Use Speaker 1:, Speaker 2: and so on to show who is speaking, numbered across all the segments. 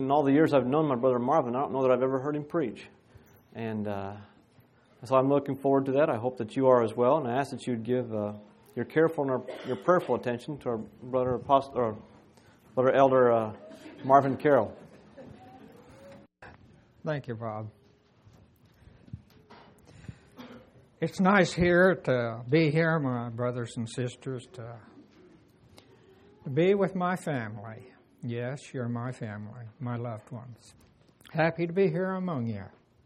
Speaker 1: In all the years I've known my brother Marvin, I don't know that I've ever heard him preach. And so I'm looking forward to that. I hope that you are as well. And I ask that you'd give your careful and your prayerful attention to our brother Apostle, or brother Elder Marvin Carroll.
Speaker 2: Thank you, Bob. It's nice here to be here, my brothers and sisters, to be with my family. Yes, you're my family, my loved ones. Happy to be here among you.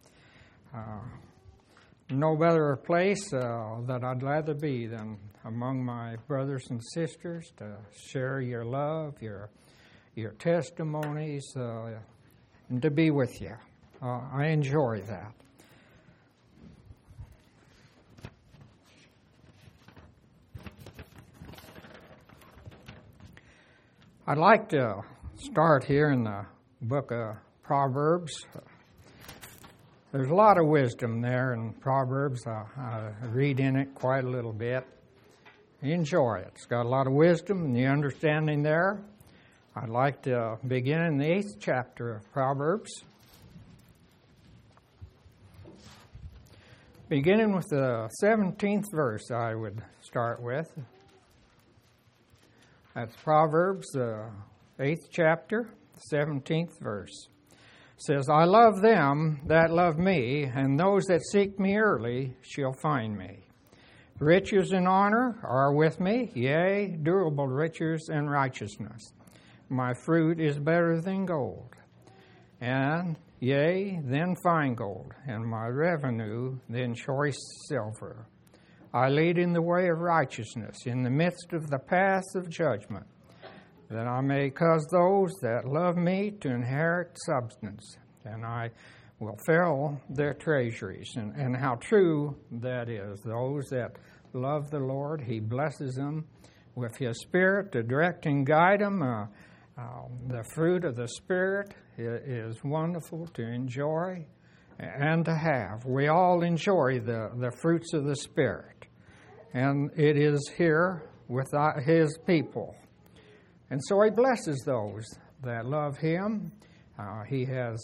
Speaker 2: No better place that I'd rather be than among my brothers and sisters to share your love, your testimonies, and to be with you. I enjoy that. I'd like to start here in the book of Proverbs. There's a lot of wisdom there in Proverbs. I read in it quite a little bit. Enjoy it. It's got a lot of wisdom and the understanding there. I'd like to begin in the 8th chapter of Proverbs. Beginning with the 17th verse, I would start with. That's Proverbs, 8th chapter, 17th verse. It says, I love them that love me, and those that seek me early shall find me. Riches and honor are with me, yea, durable riches and righteousness. My fruit is better than gold, and yea, than fine gold, and my revenue than choice silver. I lead in the way of righteousness, in the midst of the paths of judgment, that I may cause those that love me to inherit substance, and I will fill their treasuries. And how true that is. Those that love the Lord, He blesses them with His Spirit to direct and guide them. The fruit of the Spirit is wonderful to enjoy and to have. We all enjoy the fruits of the Spirit. And it is here with His people. And so He blesses those that love Him. He has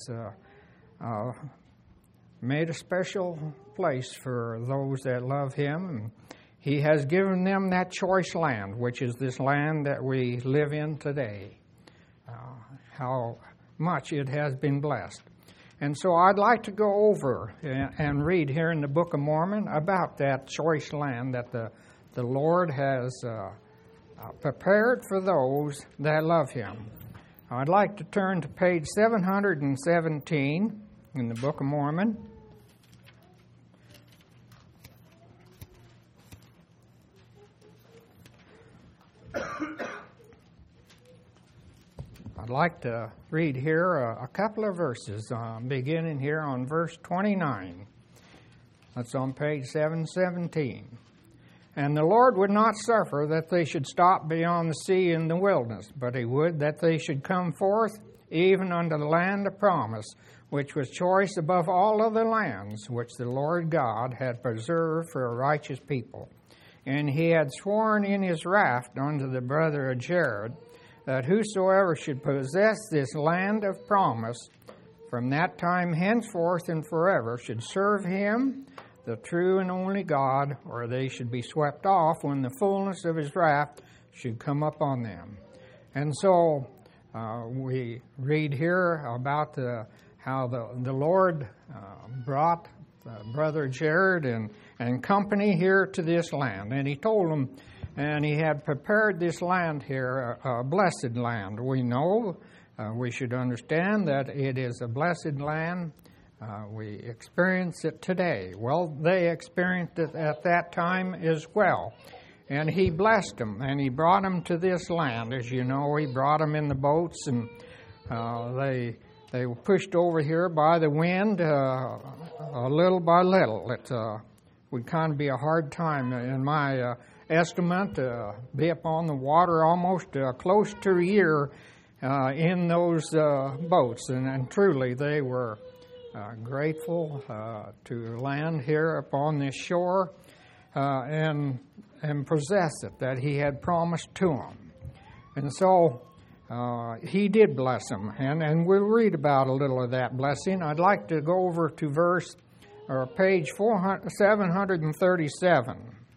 Speaker 2: made a special place for those that love Him. And He has given them that choice land, which is this land that we live in today. How much it has been blessed. And so I'd like to go over and read here in the Book of Mormon about that choice land that the Lord has prepared for those that love Him. I'd like to turn to page 717 in the Book of Mormon. I'd like to read here a couple of verses, beginning here on verse 29. That's on page 717. And the Lord would not suffer that they should stop beyond the sea in the wilderness, but He would that they should come forth even unto the land of promise, which was choice above all other lands, which the Lord God had preserved for a righteous people. And He had sworn in His wrath unto the brother of Jared, that whosoever should possess this land of promise, from that time henceforth and forever, should serve Him, the true and only God, or they should be swept off when the fullness of His wrath should come upon them. And so we read here about how the Lord brought Brother Jared and company here to this land. And He told them, and He had prepared this land here, a blessed land. We know, we should understand that it is a blessed land. We experience it today. Well, they experienced it at that time as well. And He blessed them, and He brought them to this land. As you know, He brought them in the boats, and they were pushed over here by the wind a little by little. It would kind of be a hard time in my estimate to be up on the water almost close to a year in those boats. And truly, they were grateful to land here upon this shore and possess it that He had promised to them. And so He did bless them, and we'll read about a little of that blessing. I'd like to go over to page 737.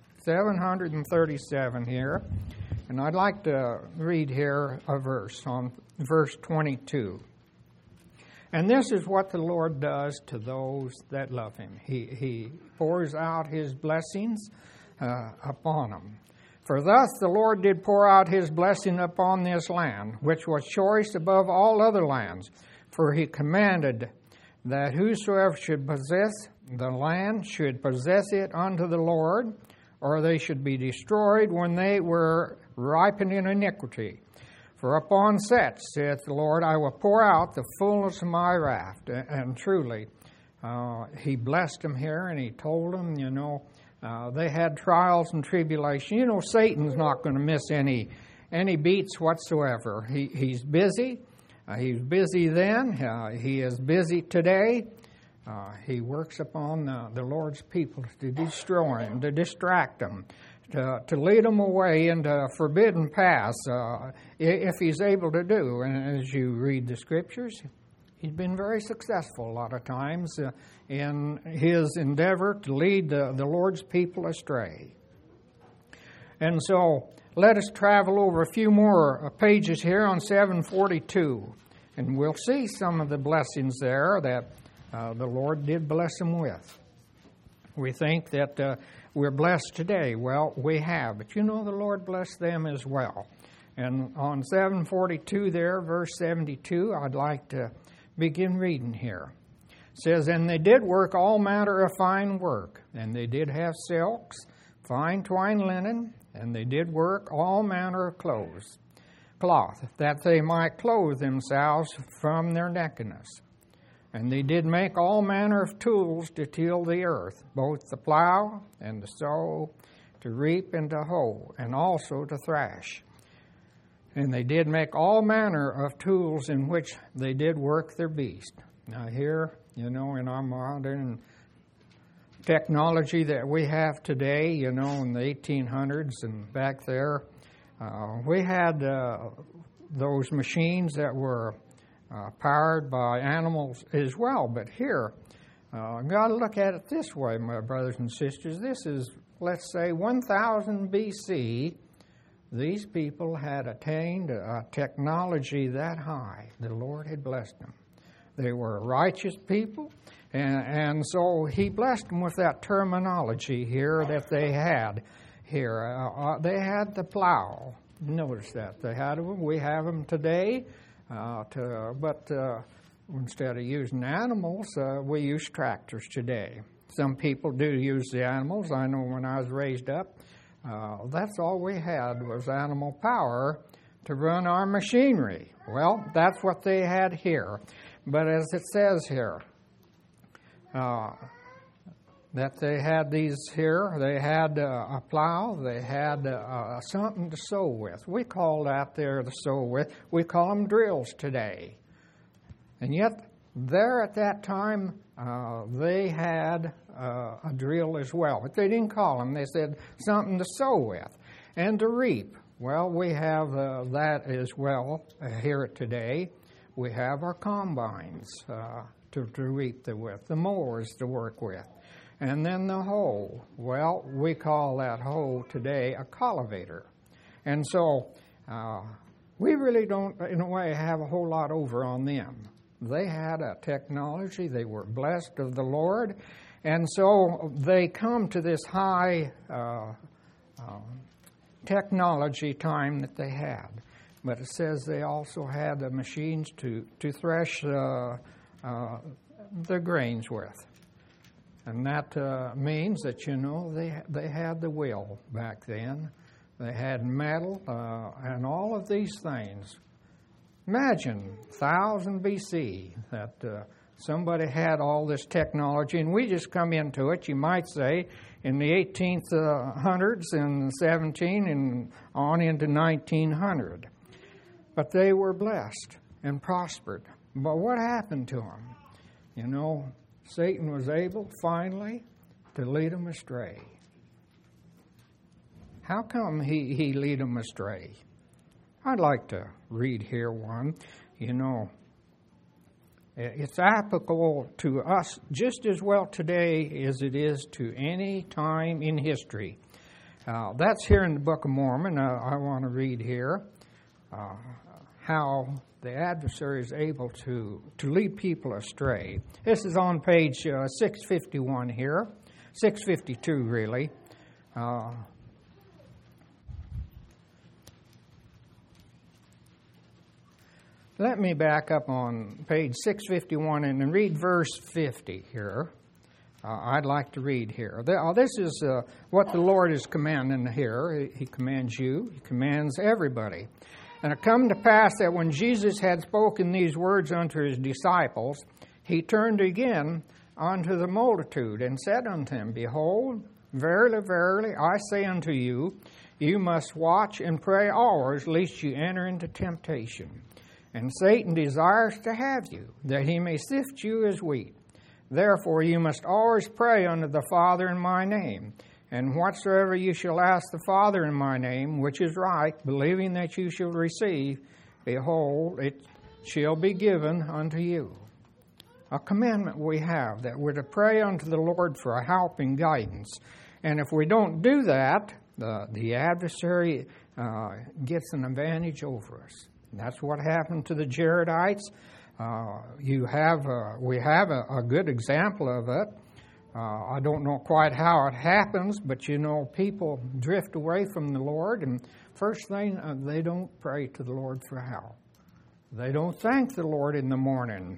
Speaker 2: 737 here, and I'd like to read here a verse on verse 22. And this is what the Lord does to those that love Him. He pours out His blessings upon them. For thus the Lord did pour out His blessing upon this land, which was choice above all other lands. For He commanded that whosoever should possess the land should possess it unto the Lord, or they should be destroyed when they were ripened in iniquity. For upon such, saith the Lord, I will pour out the fullness of my wrath. And truly, He blessed them here, and He told them, they had trials and tribulation. Satan's not going to miss any beats whatsoever. He's busy. He was busy then. He is busy today. He works upon the Lord's people to destroy them, to distract them, to lead them away into forbidden paths, if He's able to do. And as you read the Scriptures, He's been very successful a lot of times in His endeavor to lead the Lord's people astray. And so let us travel over a few more pages here on 742, and we'll see some of the blessings there that the Lord did bless them with. We think that we're blessed today. Well, we have, but the Lord blessed them as well. And on 742 there, verse 72, I'd like to begin reading here. It says, And they did work all manner of fine work, and they did have silks, fine twined linen, and they did work all manner of cloth, that they might clothe themselves from their nakedness. And they did make all manner of tools to till the earth, both the plow and the sow, to reap and to hoe, and also to thrash. And they did make all manner of tools in which they did work their beast. Now here, in our modern technology that we have today, in the 1800s and back there, we had those machines that were powered by animals as well. But here, I've got to look at it this way, my brothers and sisters. This is, let's say, 1000 BC. These people had attained a technology that high. The Lord had blessed them. They were righteous people, and so He blessed them with that terminology here that they had here. They had the plow. Notice that. They had them. We have them today. But instead of using animals, we use tractors today. Some people do use the animals. I know when I was raised up, that's all we had was animal power to run our machinery. Well, that's what they had here. But as it says here, that they had these here, they had a plow, they had something to sow with. We call that there to sow with. We call them drills today. And yet, there at that time, they had a drill as well. But they didn't call them. They said something to sow with and to reap. Well, we have that as well here today. We have our combines to reap with, the mowers to work with. And then the hoe. Well, we call that hoe today a cultivator. And so we really don't, in a way, have a whole lot over on them. They had a technology. They were blessed of the Lord. And so they come to this high technology time that they had. But it says they also had the machines to thresh the grains with. And that means that, they had the wheel back then. They had metal and all of these things. Imagine 1000 BC that somebody had all this technology, and we just come into it, you might say, in the 1800s and 17 and on into 1900. But they were blessed and prospered. But what happened to them? Satan was able, finally, to lead them astray. How come he lead them astray? I'd like to read here one. It's applicable to us just as well today as it is to any time in history. That's here in the Book of Mormon. I want to read here how the adversary is able to lead people astray. This is on page 651 here, 652 really. Let me back up on page 651 and read verse 50 here. I'd like to read here. This is what the Lord is commanding here. He commands you. He commands everybody. And it come to pass that when Jesus had spoken these words unto his disciples, he turned again unto the multitude and said unto them, Behold, verily, verily, I say unto you, you must watch and pray always, lest you enter into temptation. And Satan desires to have you, that he may sift you as wheat. Therefore you must always pray unto the Father in my name. And whatsoever you shall ask the Father in my name, which is right, believing that you shall receive, behold, it shall be given unto you. A commandment we have, that we're to pray unto the Lord for help and guidance. And if we don't do that, the adversary gets an advantage over us. That's what happened to the Jaredites. We have a good example of it. I don't know quite how it happens, but people drift away from the Lord, and first thing, they don't pray to the Lord for help. They don't thank the Lord in the morning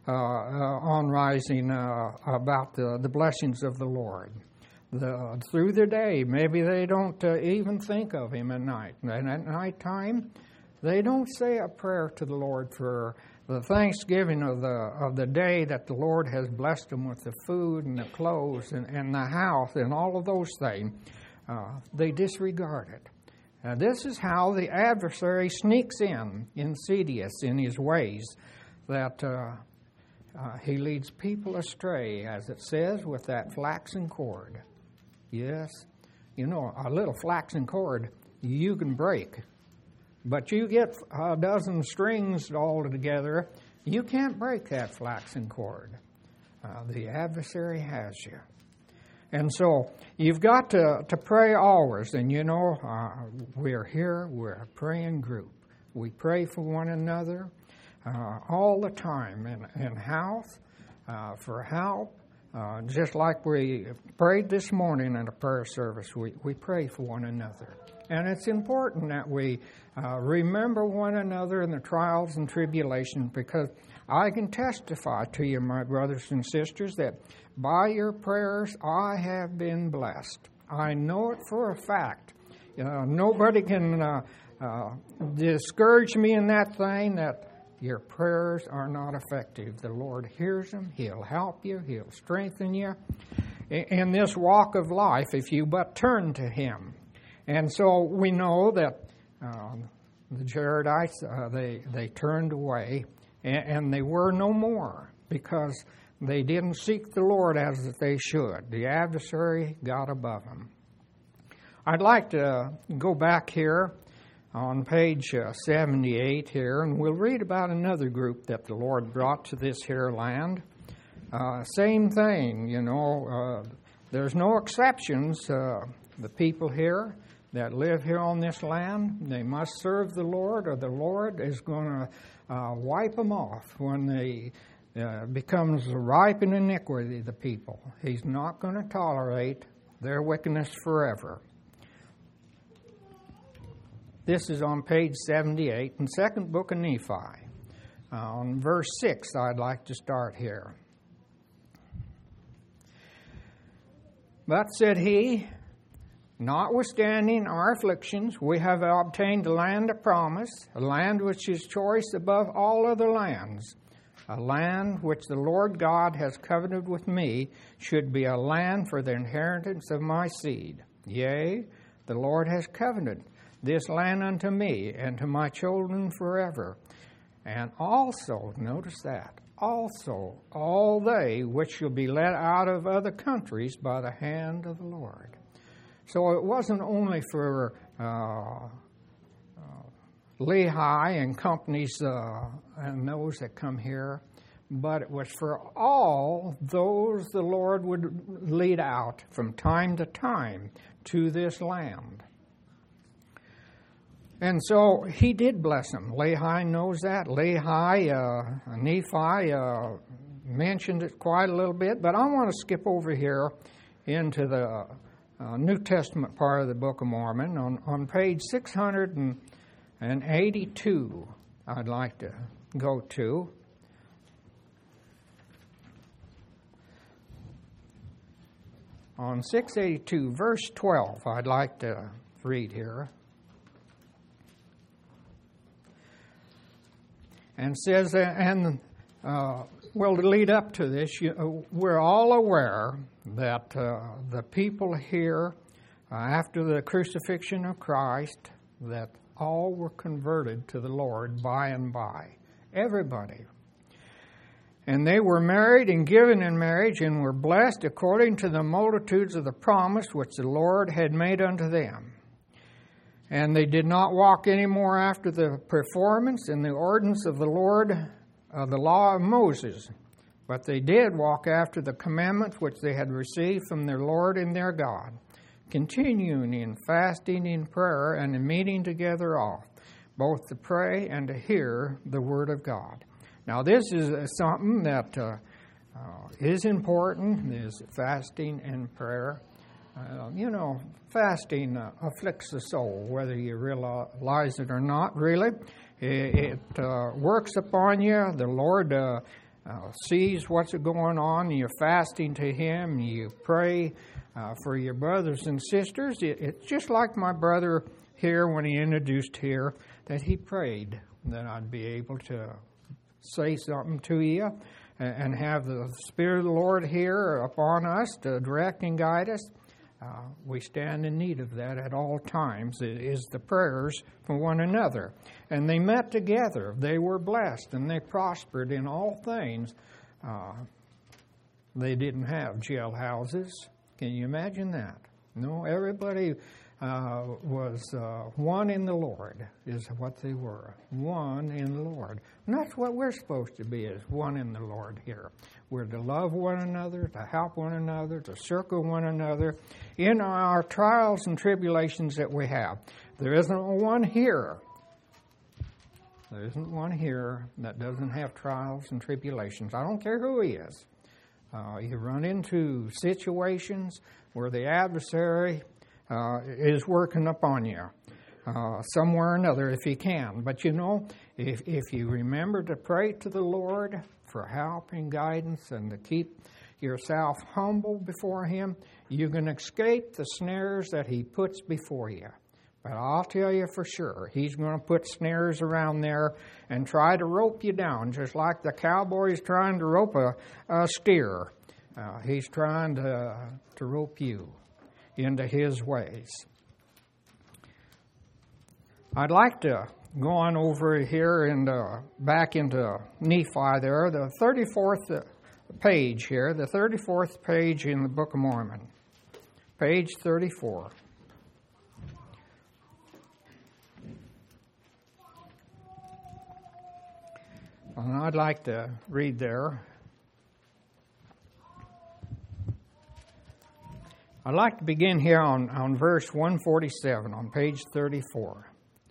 Speaker 2: on rising about the blessings of the Lord. Through the day, maybe they don't even think of Him at night. And at nighttime, they don't say a prayer to the Lord for the thanksgiving of the day that the Lord has blessed them with the food and the clothes and the house and all of those things. They disregard it. This is how the adversary sneaks insidious in his ways, that he leads people astray, as it says, with that flaxen cord. Yes, a little flaxen cord you can break. But you get a dozen strings all together, you can't break that flaxen cord. The adversary has you. And so you've got to pray always. And we're here, we're a praying group. We pray for one another all the time in house, for help. Just like we prayed this morning in a prayer service, we pray for one another. And it's important that we remember one another in the trials and tribulations, because I can testify to you, my brothers and sisters, that by your prayers I have been blessed. I know it for a fact. Nobody can discourage me in that thing, that your prayers are not effective. The Lord hears them. He'll help you. He'll strengthen you in this walk of life if you but turn to Him. And so we know that the Jaredites, they turned away, and they were no more, because they didn't seek the Lord as they should. The adversary got above them. I'd like to go back here on page 78 here, and we'll read about another group that the Lord brought to this here land. Same thing, there's no exceptions. The people here that live here on this land, they must serve the Lord, or the Lord is going to wipe them off when they becomes ripe in iniquity, the people. He's not going to tolerate their wickedness forever. This is on page 78 in second book of Nephi. On verse 6, I'd like to start here. But said he, notwithstanding our afflictions, we have obtained the land of promise, a land which is choice above all other lands, a land which the Lord God has covenanted with me, should be a land for the inheritance of my seed. Yea, the Lord has covenanted this land unto me and to my children forever. And also, notice that, also all they which shall be led out of other countries by the hand of the Lord. So it wasn't only for Lehi and companies and those that come here, but it was for all those the Lord would lead out from time to time to this land. And so he did bless them. Lehi knows that. Lehi, Nephi mentioned it quite a little bit, but I want to skip over here into the New Testament part of the Book of Mormon. On page 682, I'd like to go to. On 682, verse 12, I'd like to read here. And says, well, to lead up to this, we're all aware that the people here, after the crucifixion of Christ, that all were converted to the Lord by and by. Everybody. And they were married and given in marriage and were blessed according to the multitudes of the promise which the Lord had made unto them. And they did not walk any more after the performance and the ordinance of the Lord, the law of Moses, but they did walk after the commandments which they had received from their Lord and their God, continuing in fasting, in prayer, and in meeting together all, both to pray and to hear the word of God. Now, this is something that is important, is fasting and prayer. Fasting afflicts the soul, whether you realize it or not, really. It works upon you. The Lord sees what's going on. You're fasting to Him. You pray for your brothers and sisters. It's just like my brother here when he introduced here, that he prayed that I'd be able to say something to you and have the Spirit of the Lord here upon us to direct and guide us. We stand in need of that at all times. It is the prayers for one another. And they met together. They were blessed and they prospered in all things. They didn't have jailhouses. Can you imagine that? No, everybody was one in the Lord, is what they were. One in the Lord. And that's what we're supposed to be, is one in the Lord here. We're to love one another, to help one another, to circle one another in our trials and tribulations that we have. There isn't one here. There isn't one here that doesn't have trials and tribulations. I don't care who he is. You run into situations where the adversary is working upon you somewhere or another if he can. But if you remember to pray to the Lord for help and guidance and to keep yourself humble before Him, you can escape the snares that He puts before you. But I'll tell you for sure, He's going to put snares around there and try to rope you down, just like the cowboy's trying to rope a steer. He's trying to rope you into his ways. I'd like to go on over here and back into Nephi there, the 34th page here, the 34th page in the Book of Mormon, page 34. And I'd like to read there. I'd like to begin here on verse 147 on page 34.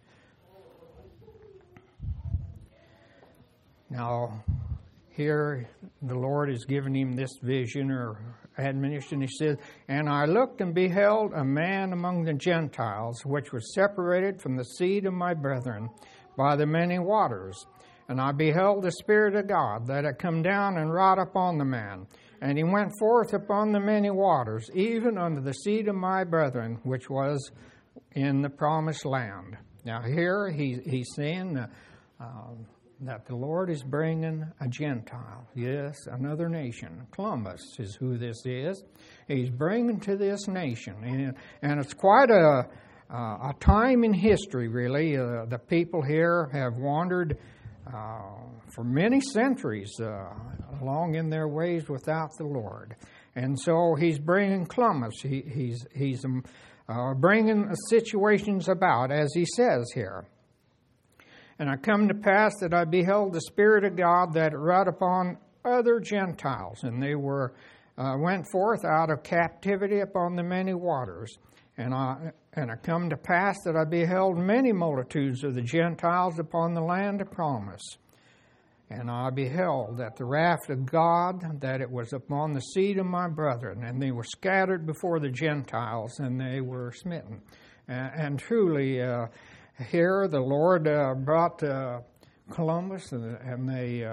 Speaker 2: Now, here the Lord has given him this vision or admonition. He says, "And I looked and beheld a man among the Gentiles, which was separated from the seed of my brethren by the many waters. And I beheld the Spirit of God that had come down and wrought upon the man. And he went forth upon the many waters, even unto the seed of my brethren, which was in the promised land." Now here he's saying that the Lord is bringing a Gentile. Yes, another nation. Columbus is who this is. He's bringing to this nation. And it's quite a time in history, really. The people here have wandered for many centuries along in their ways without the Lord. And so he's bringing Columbus. He's bringing situations about, as he says here. And it come to pass that I beheld the Spirit of God that wrought upon other Gentiles, and they went forth out of captivity upon the many waters. And it come to pass that I beheld many multitudes of the Gentiles upon the land of promise. And I beheld that the wrath of God, that it was upon the seed of my brethren, and they were scattered before the Gentiles, and they were smitten. And truly, here the Lord brought Columbus, and they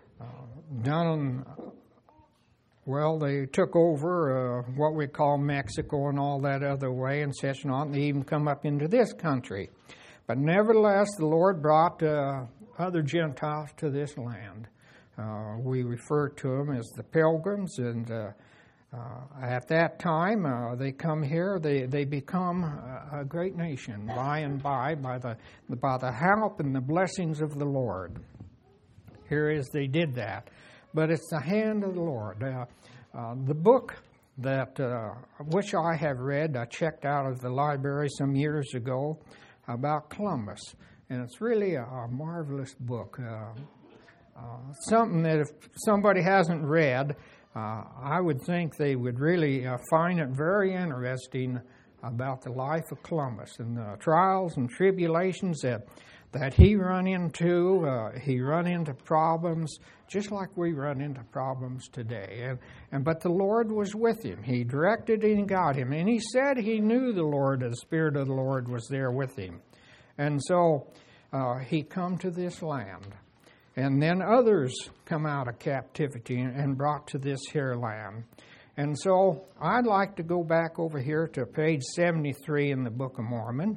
Speaker 2: they took over what we call Mexico and all that other way and such on, and they even come up into this country. But nevertheless, the Lord brought other Gentiles to this land. We refer to them as the pilgrims, and at that time they come here. They become a great nation by and by the help and the blessings of the Lord. Here is they did that, but it's the hand of the Lord. The book that which I have read, I checked out of the library some years ago about Columbus. And it's really a marvelous book. Something that if somebody hasn't read, I would think they would really find it very interesting about the life of Columbus and the trials and tribulations that he run into. He run into problems just like we run into problems today. But the Lord was with him. He directed and guided him. And he said he knew the Lord, the Spirit of the Lord was there with him. And so he come to this land. And then others come out of captivity and brought to this here land. And so I'd like to go back over here to page 73 in the Book of Mormon.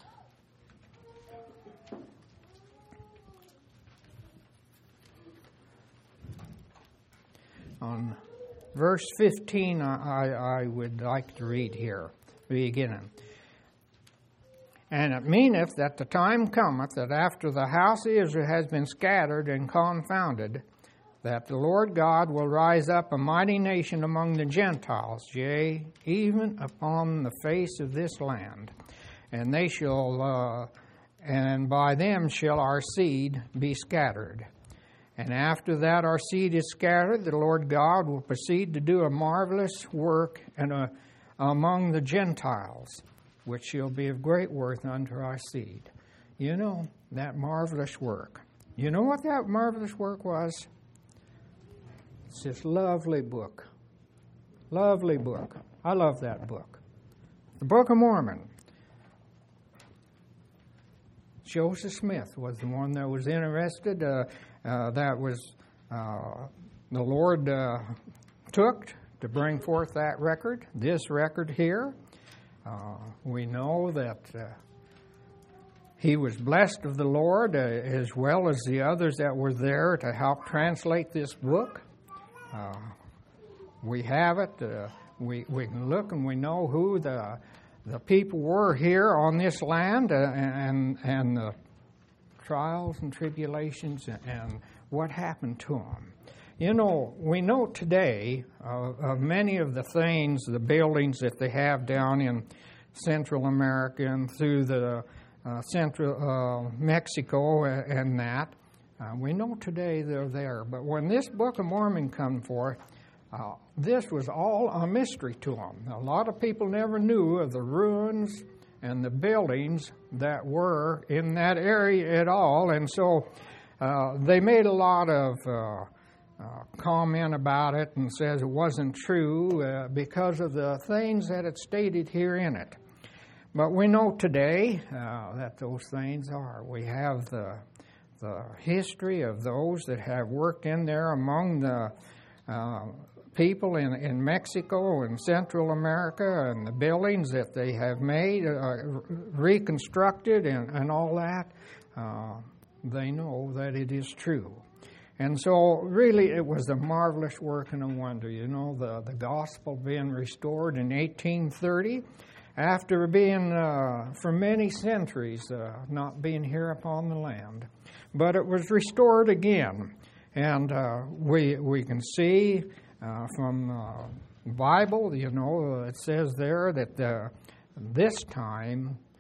Speaker 2: On verse 15, I would like to read here, beginning. And it meaneth that the time cometh that after the house of Israel has been scattered and confounded, that the Lord God will rise up a mighty nation among the Gentiles, yea, even upon the face of this land. And they shall, and by them shall our seed be scattered. And after that our seed is scattered, the Lord God will proceed to do a marvelous work among the Gentiles, which shall be of great worth unto our seed. You know, that marvelous work. You know what that marvelous work was? It's this lovely book. Lovely book. I love that book. The Book of Mormon. Joseph Smith was the one that was interested. That was the Lord took to bring forth that record, this record here. We know that he was blessed of the Lord as well as the others that were there to help translate this book. We have it. We can look and we know who the people were here on this land and the trials and tribulations and what happened to them. You know, we know today of many of the things, the buildings that they have down in Central America and through the Central Mexico and that. We know today they're there. But when this Book of Mormon come forth, this was all a mystery to them. A lot of people never knew of the ruins and the buildings that were in that area at all. And so they made a lot of comment about it and says it wasn't true because of the things that it stated here in it. But we know today that those things are. We have the history of those that have worked in there among the people in Mexico and Central America and the buildings that they have made, reconstructed and all that. They know that it is true. And so really it was a marvelous work and a wonder. You know, the gospel being restored in 1830 after being for many centuries not being here upon the land. But it was restored again. And we can see from the Bible, you know, it says there that this time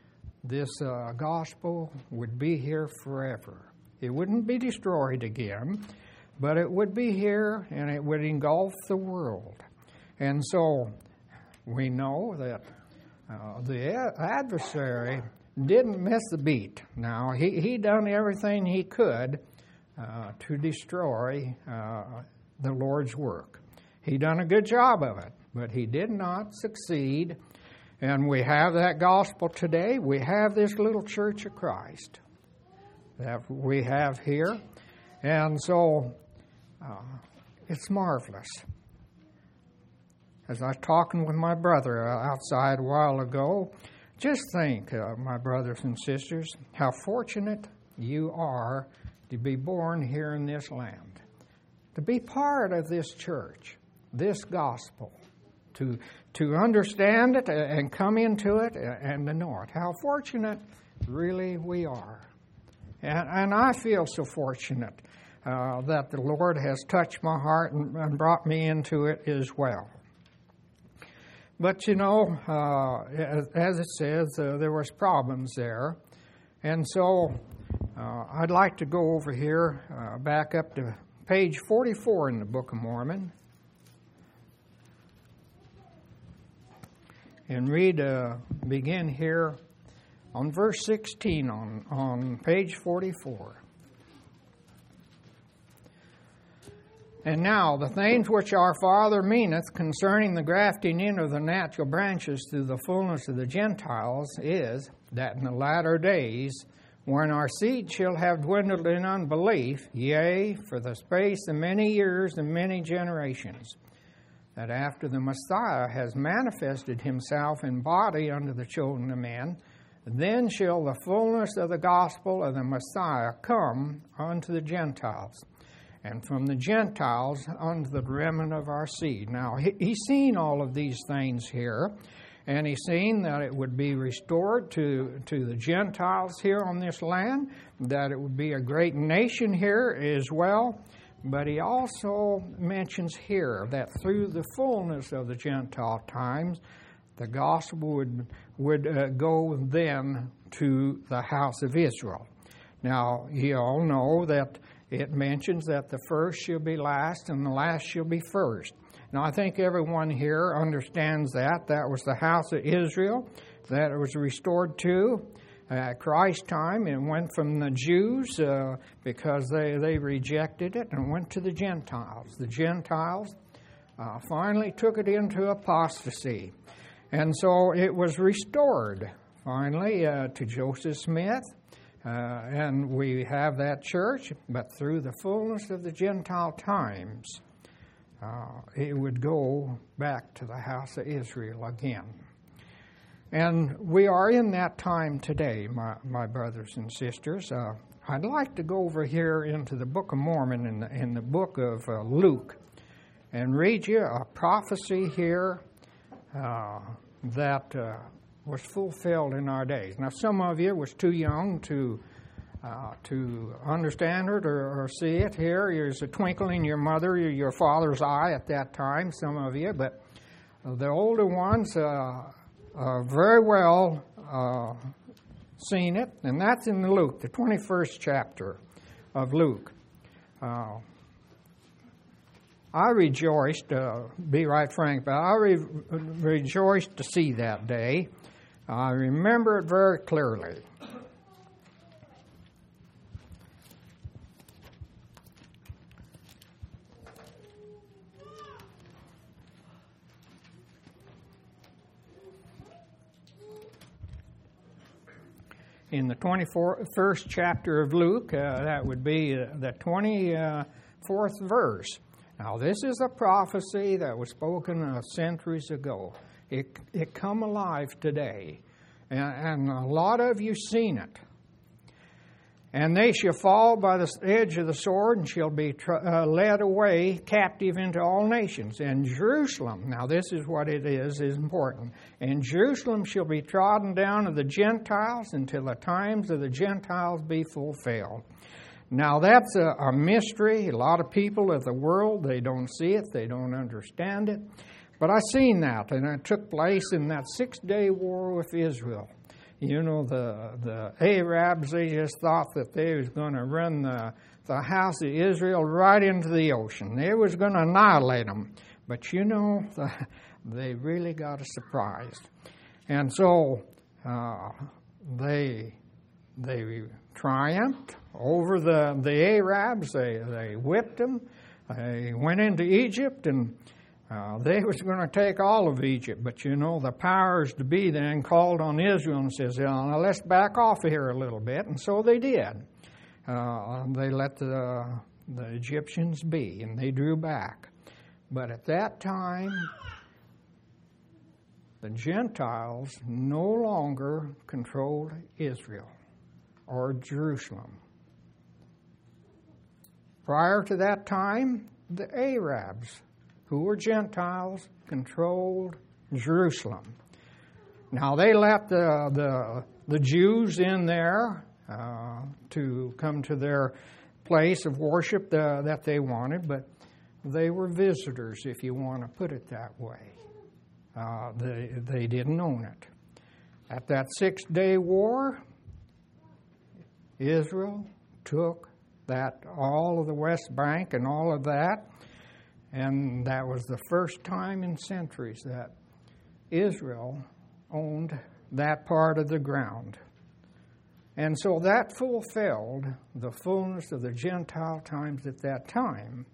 Speaker 2: this gospel would be here forever. It wouldn't be destroyed again, but it would be here and it would engulf the world. And so we know that the adversary didn't miss a beat. Now, he done everything he could to destroy the Lord's work. He done a good job of it, but he did not succeed. And we have that gospel today. We have this little Church of Christ that we have here. And so it's marvelous. As I was talking with my brother outside a while ago, just think, my brothers and sisters, how fortunate you are to be born here in this land, to be part of this church, this gospel, to understand it and come into it and to know it. How fortunate really we are. And I feel so fortunate that the Lord has touched my heart and brought me into it as well. But, you know, as it says, there was problems there. And so I'd like to go over here, back up to page 44 in the Book of Mormon, and begin here on verse 16 on page 44. And now the things which our Father meaneth concerning the grafting in of the natural branches through the fullness of the Gentiles is, that in the latter days, when our seed shall have dwindled in unbelief, yea, for the space of many years and many generations, that after the Messiah has manifested himself in body unto the children of men, then shall the fullness of the gospel of the Messiah come unto the Gentiles, and from the Gentiles unto the remnant of our seed. Now, he's seen all of these things here, and he's seen that it would be restored to the Gentiles here on this land, that it would be a great nation here as well. But he also mentions here that through the fullness of the Gentile times, the gospel would go then to the house of Israel. Now, you all know that it mentions that the first shall be last and the last shall be first. Now, I think everyone here understands that. That was the house of Israel that it was restored to at Christ's time. It went from the Jews because they rejected it, and went to the Gentiles. The Gentiles finally took it into apostasy. And so it was restored finally to Joseph Smith. And we have that church, but through the fullness of the Gentile times, it would go back to the house of Israel again. And we are in that time today, my brothers and sisters. I'd like to go over here into the Book of Mormon in the book of Luke and read you a prophecy here that was fulfilled in our days. Now, some of you was too young to understand it or see it. Here, there's a twinkle in your mother, your father's eye at that time, some of you. But the older ones very well seen it, and that's in Luke, the 21st chapter of Luke. I rejoiced, be right frank, but I rejoiced to see that day. I remember it very clearly. In the 21st chapter of Luke, that would be the 24th verse. Now, this is a prophecy that was spoken centuries ago. It come alive today, and a lot of you seen it. And they shall fall by the edge of the sword, and shall be led away captive into all nations. And Jerusalem, now this is what it is important. And Jerusalem shall be trodden down of the Gentiles until the times of the Gentiles be fulfilled. Now that's a mystery. A lot of people of the world, they don't see it, they don't understand it. But I seen that, and it took place in that 6-day war with Israel. the Arabs, they just thought that they was going to run the house of Israel right into the ocean. They was going to annihilate them. But they really got a surprise. And so they triumphed over the Arabs. They whipped them. They went into Egypt, and they was going to take all of Egypt. But the powers to be then called on Israel and says, now let's back off here a little bit. And so they did. They let the Egyptians be, and they drew back. But at that time, the Gentiles no longer controlled Israel or Jerusalem. Prior to that time, the Arabs, who were Gentiles, controlled Jerusalem. Now they let the Jews in there to come to their place of worship that they wanted, but they were visitors, if you want to put it that way. They didn't own it. At that 6-day war, Israel took all of the West Bank and all of that, and that was the first time in centuries that Israel owned that part of the ground. And so that fulfilled the fullness of the Gentile times at that time.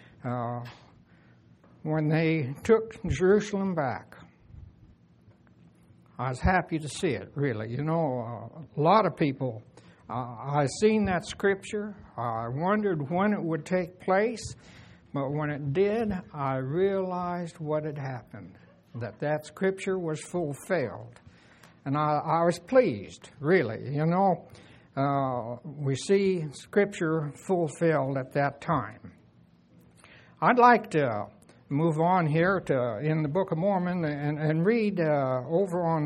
Speaker 2: When they took Jerusalem back, I was happy to see it, really. A lot of people, I seen that scripture. I wondered when it would take place, but when it did, I realized what had happened, that scripture was fulfilled. And I was pleased, really. We see scripture fulfilled at that time. I'd like to move on here in the Book of Mormon and read over on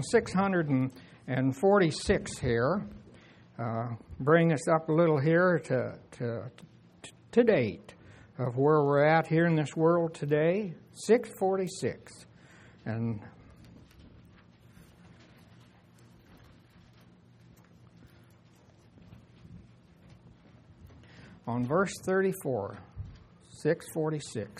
Speaker 2: 646 here. Bring us up a little here to date of where we're at here in this world today. 646. And on verse 34, 646.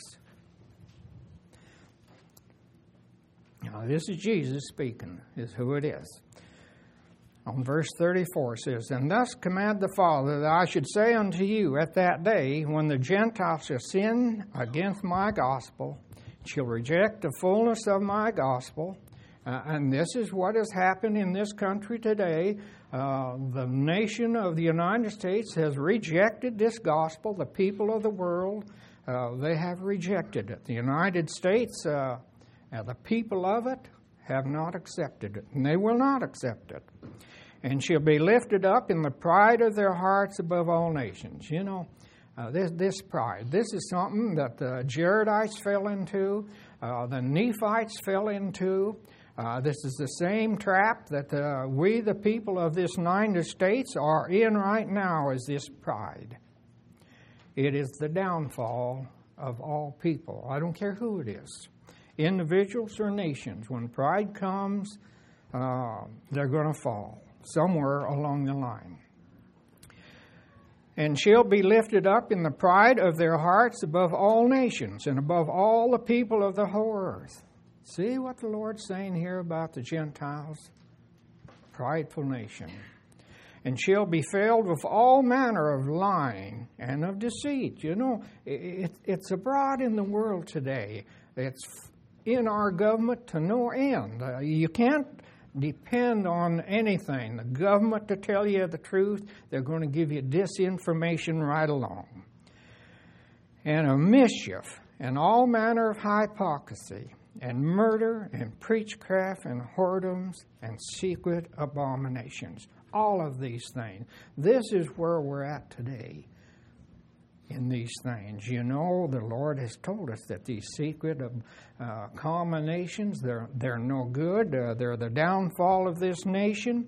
Speaker 2: Now, this is Jesus speaking, is who it is. On verse 34 it says, And thus command the Father that I should say unto you at that day, when the Gentiles shall sin against my gospel, shall reject the fullness of my gospel. And this is what has happened in this country today. The nation of the United States has rejected this gospel. The people of the world, they have rejected it. The United States, the people of it, have not accepted it, and they will not accept it. And shall be lifted up in the pride of their hearts above all nations. This pride, this is something that the Jaredites fell into, the Nephites fell into. This is the same trap that we, the people of this United States, are in right now, is this pride. It is the downfall of all people. I don't care who it is, individuals or nations. When pride comes, they're going to fall somewhere along the line. And shall be lifted up in the pride of their hearts above all nations and above all the people of the whole earth. See what the Lord's saying here about the Gentiles? Prideful nation. And shall be filled with all manner of lying and of deceit. It's abroad in the world today. It's in our government to no end. You can't depend on anything. The government to tell you the truth, they're going to give you disinformation right along. And of mischief, and all manner of hypocrisy, and murder, and preachcraft, and whoredoms, and secret abominations. All of these things. This is where we're at today in these things. The Lord has told us that these secret combinations, they're no good. They're the downfall of this nation.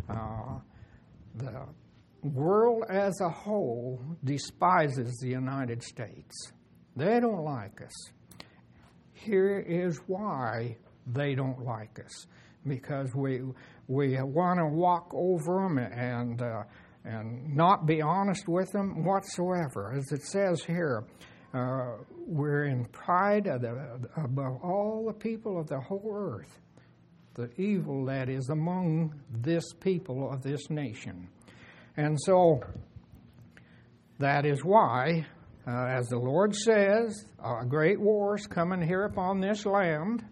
Speaker 2: The world as a whole despises the United States. They don't like us. Here is why they don't like us. because we want to walk over them and not be honest with them whatsoever. As it says here, we're in pride above all the people of the whole earth, the evil that is among this people of this nation. And so that is why, as the Lord says, a great war is coming here upon this land.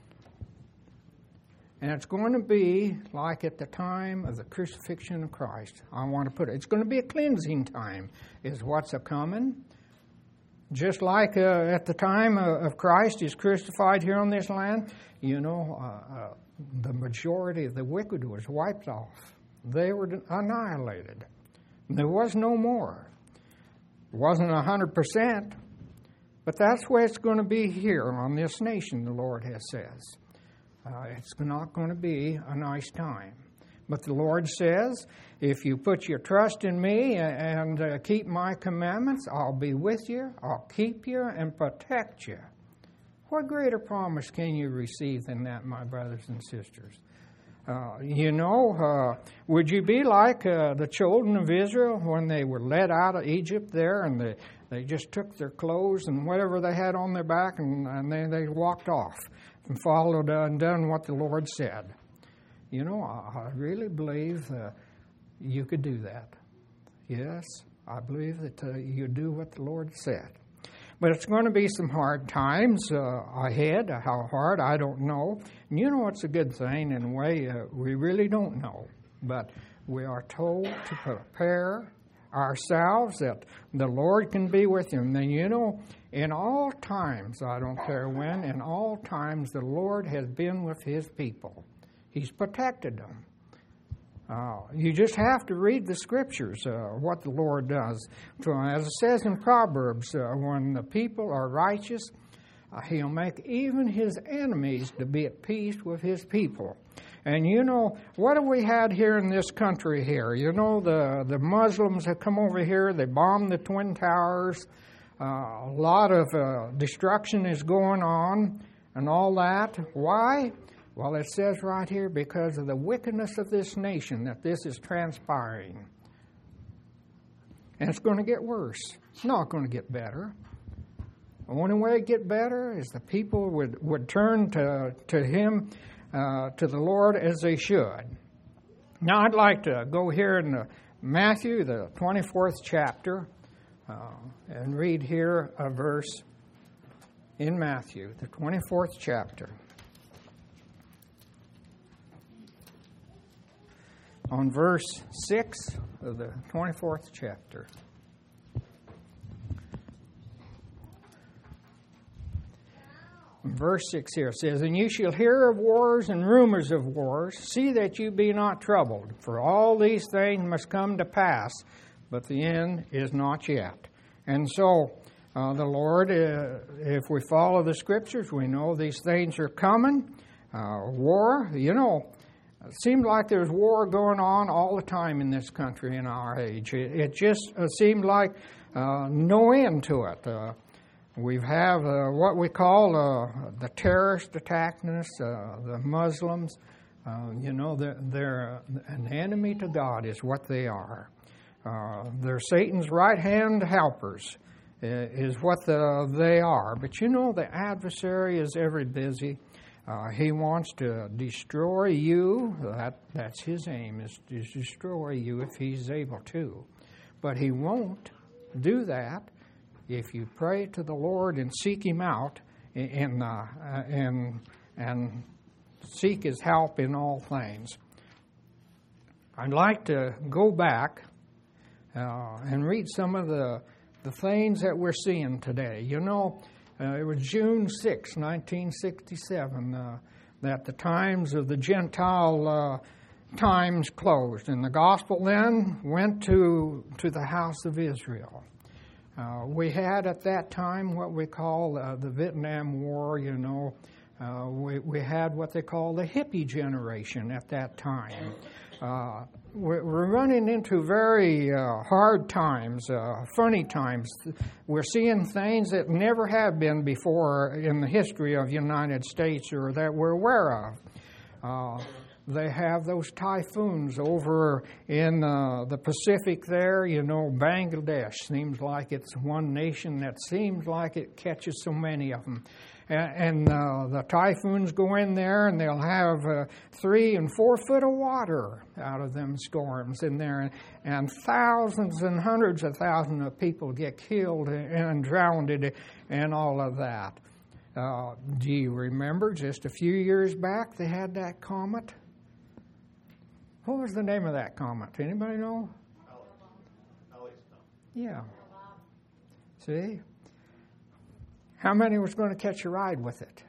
Speaker 2: And it's going to be like at the time of the crucifixion of Christ. I want to put it. It's going to be a cleansing time is what's a-coming. Just like at the time of Christ is crucified here on this land, the majority of the wicked was wiped off. They were annihilated. There was no more. It wasn't 100%, but that's where it's going to be here on this nation, the Lord has says. It's not going to be a nice time. But the Lord says, if you put your trust in me and keep my commandments, I'll be with you, I'll keep you and protect you. What greater promise can you receive than that, my brothers and sisters? Would you be like the children of Israel when they were led out of Egypt there and they just took their clothes and whatever they had on their back and then they walked off and followed and done what the Lord said? I really believe you could do that. Yes, I believe that you do what the Lord said. But it's going to be some hard times ahead. How hard, I don't know. And it's a good thing in a way we really don't know. But we are told to prepare ourselves that the Lord can be with you. And then, in all times, I don't care when, in all times the Lord has been with His people. He's protected them. You just have to read the Scriptures, what the Lord does. As it says in Proverbs, when the people are righteous, He'll make even His enemies to be at peace with His people. And what have we had here in this country here? The Muslims have come over here, they bombed the Twin Towers, a lot of destruction is going on and all that. Why? Well, it says right here, because of the wickedness of this nation, that this is transpiring. And it's going to get worse. It's not going to get better. The only way it get better is the people would turn to Him, to the Lord, as they should. Now, I'd like to go here in Matthew, the 24th chapter, and read here a verse in Matthew, the 24th chapter. On verse 6 of the 24th chapter. Verse 6 here says, "And you shall hear of wars and rumors of wars. See that you be not troubled, for all these things must come to pass, but the end is not yet." And so, the Lord, if we follow the Scriptures, we know these things are coming. War, it seemed like there's war going on all the time in this country in our age. It just seemed like no end to it. We have what we call the terrorist attacks, the Muslims. They're an enemy to God is what they are. They're Satan's right-hand helpers is what they are. But the adversary is ever busy. He wants to destroy you. That's his aim, is to destroy you if he's able to. But he won't do that if you pray to the Lord and seek Him out and seek His help in all things. I'd like to go back and read some of the things that we're seeing today. It was June 6, 1967, that the times of the Gentile times closed, and the gospel then went to the house of Israel. We had at that time what we call the Vietnam War. We had what they call the hippie generation at that time. We're running into very hard times, funny times. We're seeing things that never have been before in the history of the United States or that we're aware of. They have those typhoons over in the Pacific there. You know, Bangladesh seems like it's one nation that seems like it catches so many of them. And the typhoons go in there, and they'll have 3 and 4 foot of water out of them storms in there. And thousands and hundreds of thousands of people get killed and drowned and all of that. Do you remember just a few years back they had that comet? What was the name of that comet? Anybody know?
Speaker 3: Alex.
Speaker 2: Yeah. See? How many was going to catch a ride with it?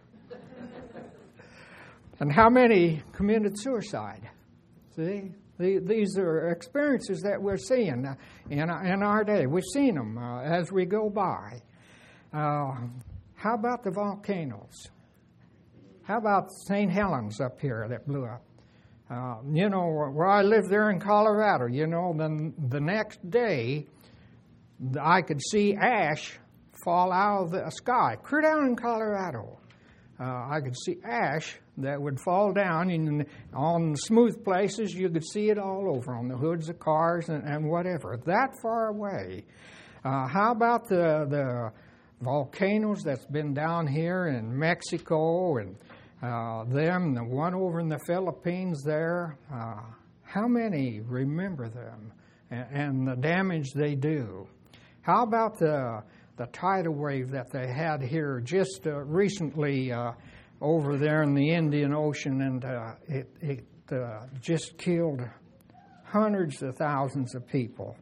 Speaker 2: And how many committed suicide? See? These are experiences that we're seeing in our day. We've seen them as we go by. How about the volcanoes? How about St. Helens up here that blew up? You know, where I live there in Colorado, you know, then the next day I could see ash fall out of the sky. Clear down in Colorado. I could see ash that would fall down, and on smooth places you could see it all over, on the hoods of cars and whatever. That far away. How about the volcanoes that's been down here in Mexico and the one over in the Philippines there? How many remember them and the damage they do? How about the tidal wave that they had here just recently over there in the Indian Ocean, and it just killed hundreds of thousands of people?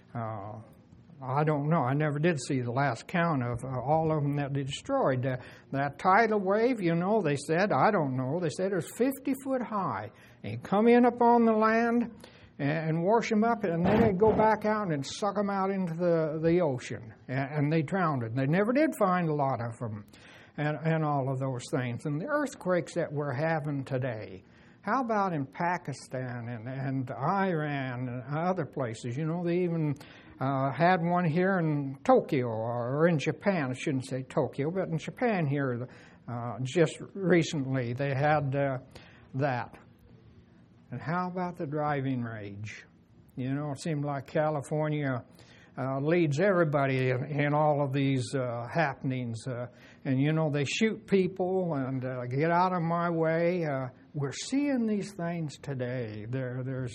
Speaker 2: I don't know. I never did see the last count of all of them that they destroyed. That tidal wave, you know, they said, I don't know, they said it was 50 foot high. And come in up on the land and wash them up, and then they'd go back out and suck them out into the ocean. And they drowned them. They never did find a lot of them and all of those things. And the earthquakes that we're having today, how about in Pakistan and Iran and other places? You know, they even had one here in Tokyo, or in Japan. I shouldn't say Tokyo, but in Japan here just recently they had that. And how about the driving range? You know, it seemed like California leads everybody in all of these happenings. And, you know, they shoot people and get out of my way. We're seeing these things today. They're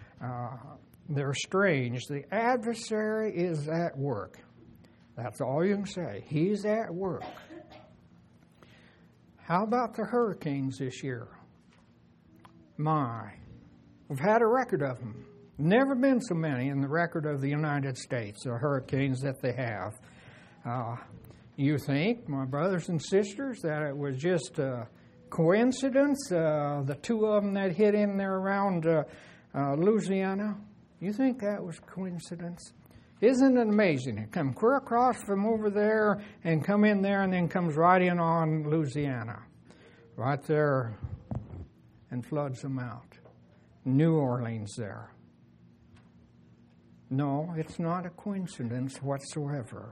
Speaker 2: strange. The adversary is at work. That's all you can say. He's at work. How about the hurricanes this year? We've had a record of them. Never been so many in the record of the United States, the hurricanes that they have. You think, my brothers and sisters, that it was just a coincidence, the two of them that hit in there around Louisiana? You think that was coincidence? Isn't it amazing? It come clear across from over there and come in there and then comes right in on Louisiana. Right there, and floods them out. New Orleans there. No, it's not a coincidence whatsoever.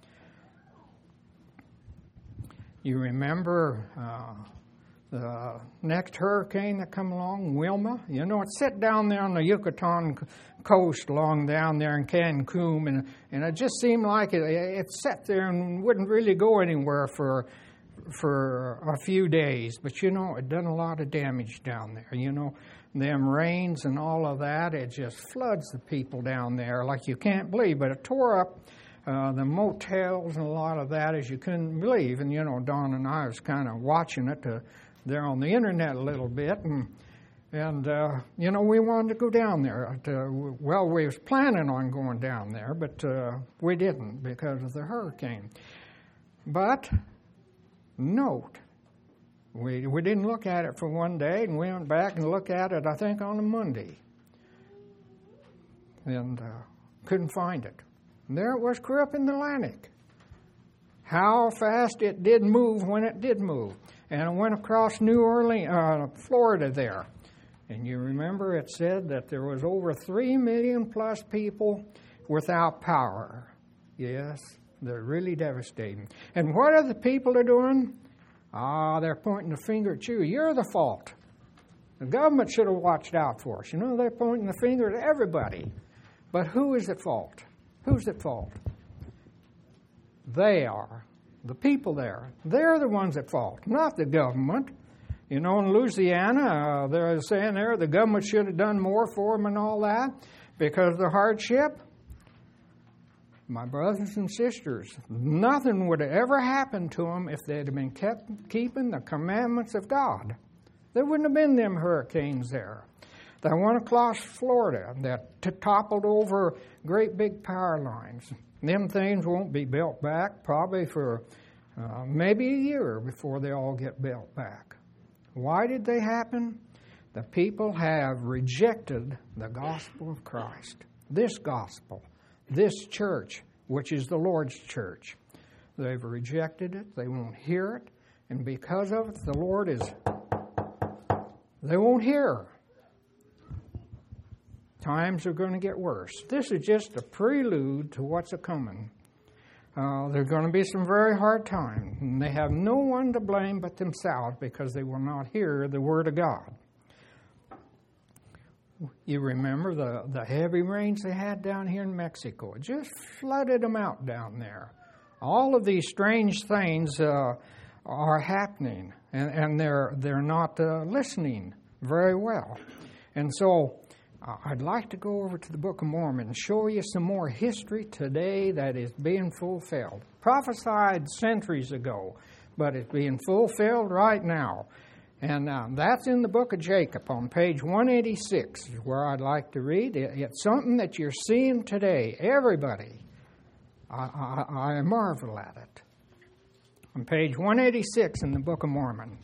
Speaker 2: You remember the next hurricane that come along, Wilma? You know, it set down there on the Yucatan coast along down there in Cancun, and it just seemed like it sat there and wouldn't really go anywhere for a few days. But, you know, it done a lot of damage down there. You know, them rains and all of that, it just floods the people down there like you can't believe. But it tore up the motels and a lot of that as you couldn't believe. And, you know, Don and I was kind of watching it there on the internet a little bit. And you know, we wanted to go down there. Well, we was planning on going down there, but we didn't because of the hurricane. But note, we didn't look at it for one day, and we went back and looked at it, I think, on a Monday. And couldn't find it. And there it was, clear up in the Atlantic. How fast it did move when it did move. And it went across New Orleans, Florida there. And you remember it said that there was over 3 million plus people without power. Yes, they're really devastating. And what are the people are doing? They're pointing the finger at you. You're the fault. The government should have watched out for us. You know, they're pointing the finger at everybody. But who is at fault? Who's at fault? They are. The people there. They're the ones at fault, not the government. You know, in Louisiana, they're saying there the government should have done more for them and all that because of the hardship. My brothers and sisters, nothing would have ever happened to them if they'd have been keeping the commandments of God. There wouldn't have been them hurricanes there. That one across Florida that toppled over great big power lines. Them things won't be built back probably for maybe a year before they all get built back. Why did they happen? The people have rejected the gospel of Christ. This gospel, this church, which is the Lord's church. They've rejected it. They won't hear it. And because of it, the Lord is... They won't hear. Times are going to get worse. This is just a prelude to what's a-coming. There are going to be some very hard times. And they have no one to blame but themselves because they will not hear the Word of God. You remember the heavy rains they had down here in Mexico. It just flooded them out down there. All of these strange things are happening, and they're not listening very well. And so I'd like to go over to the Book of Mormon and show you some more history today that is being fulfilled. Prophesied centuries ago, but it's being fulfilled right now. And that's in the Book of Jacob on page 186 is where I'd like to read. It's something that you're seeing today. Everybody. I marvel at it. On page 186 in the Book of Mormon.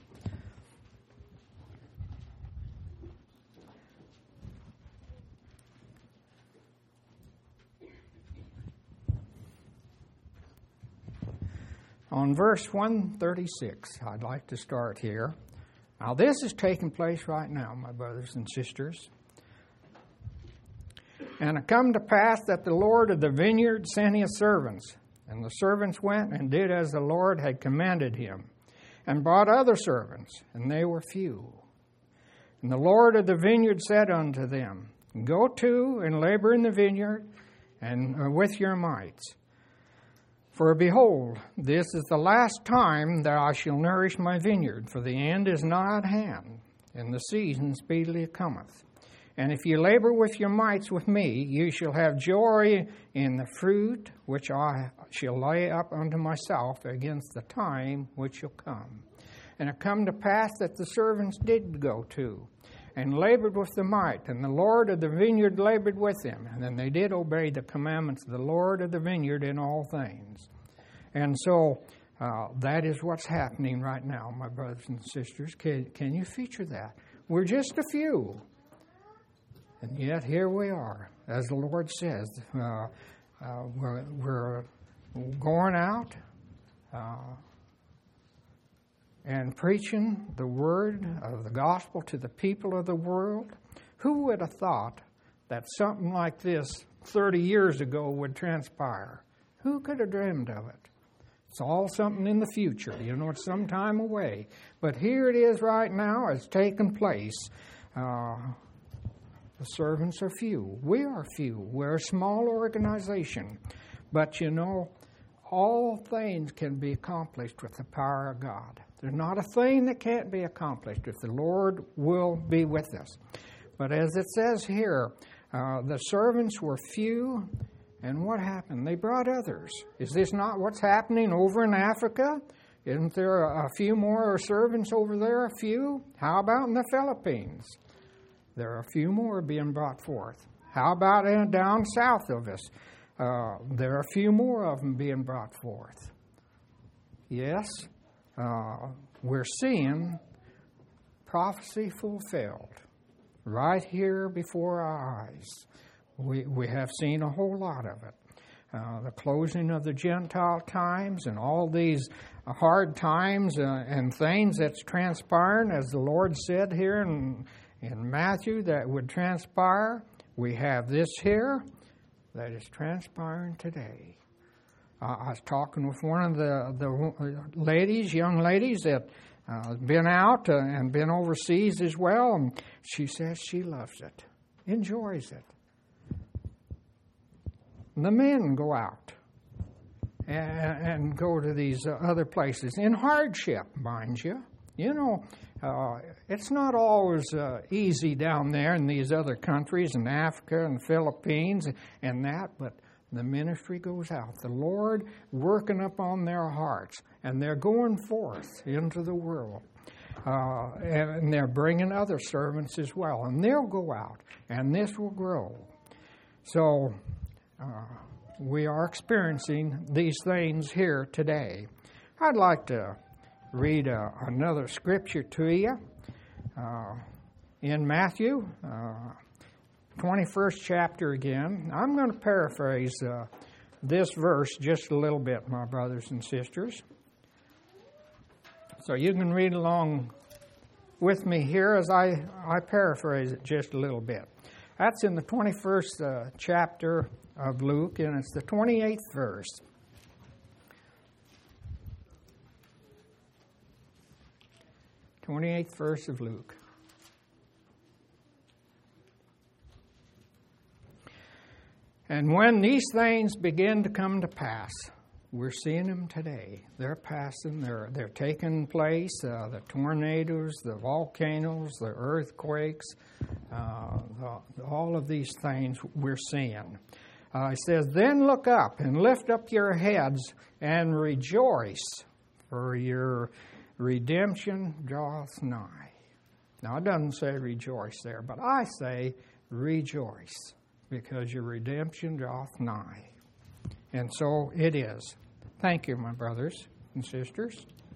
Speaker 2: On verse 136, I'd like to start here. Now, this is taking place right now, my brothers and sisters. And it come to pass that the Lord of the vineyard sent his servants. And the servants went and did as the Lord had commanded him, and brought other servants, and they were few. And the Lord of the vineyard said unto them, Go to and labor in the vineyard, and with your mites. For behold, this is the last time that I shall nourish my vineyard, for the end is not at hand, and the season speedily cometh. And if you labor with your mites with me, you shall have joy in the fruit which I shall lay up unto myself against the time which shall come. And it come to pass that the servants did go to, and labored with the mite, and the Lord of the vineyard labored with them. And then they did obey the commandments of the Lord of the vineyard in all things. And so that is what's happening right now, my brothers and sisters. Can you feature that? We're just a few. And yet here we are, as the Lord says. We're going out and preaching the word of the gospel to the people of the world. Who would have thought that something like this 30 years ago would transpire? Who could have dreamed of it? It's all something in the future. You know, it's some time away. But here it is right now. It's taken place. The servants are few. We are few. We're a small organization. But, you know, all things can be accomplished with the power of God. There's not a thing that can't be accomplished if the Lord will be with us. But as it says here, the servants were few, and what happened? They brought others. Is this not what's happening over in Africa? Isn't there a few more servants over there? A few? How about in the Philippines? There are a few more being brought forth. How about down south of us? There are a few more of them being brought forth. Yes, we're seeing prophecy fulfilled right here before our eyes. We have seen a whole lot of it. The closing of the Gentile times and all these hard times and things that's transpiring, as the Lord said here in Matthew that would transpire. We have this here that is transpiring today. I was talking with one of the ladies, young ladies, that been out and been overseas as well, and she says she loves it, enjoys it. The men go out and go to these other places in hardship, mind you. You know, it's not always easy down there in these other countries, in Africa and Philippines and that, but the ministry goes out. The Lord working upon their hearts, and they're going forth into the world. And they're bringing other servants as well, and they'll go out, and this will grow. So we are experiencing these things here today. I'd like to read another scripture to you in Matthew, 21st chapter again. I'm going to paraphrase this verse just a little bit, my brothers and sisters. So you can read along with me here as I paraphrase it just a little bit. That's in the 21st chapter of Luke, and it's the 28th verse. 28th verse of Luke. And when these things begin to come to pass, we're seeing them today. They're passing, they're taking place, the tornadoes, the volcanoes, the earthquakes, all of these things we're seeing. It says, then look up and lift up your heads and rejoice, for your redemption draweth nigh. Now, it doesn't say rejoice there, but I say rejoice, because your redemption draweth nigh. And so it is. Thank you, my brothers and sisters.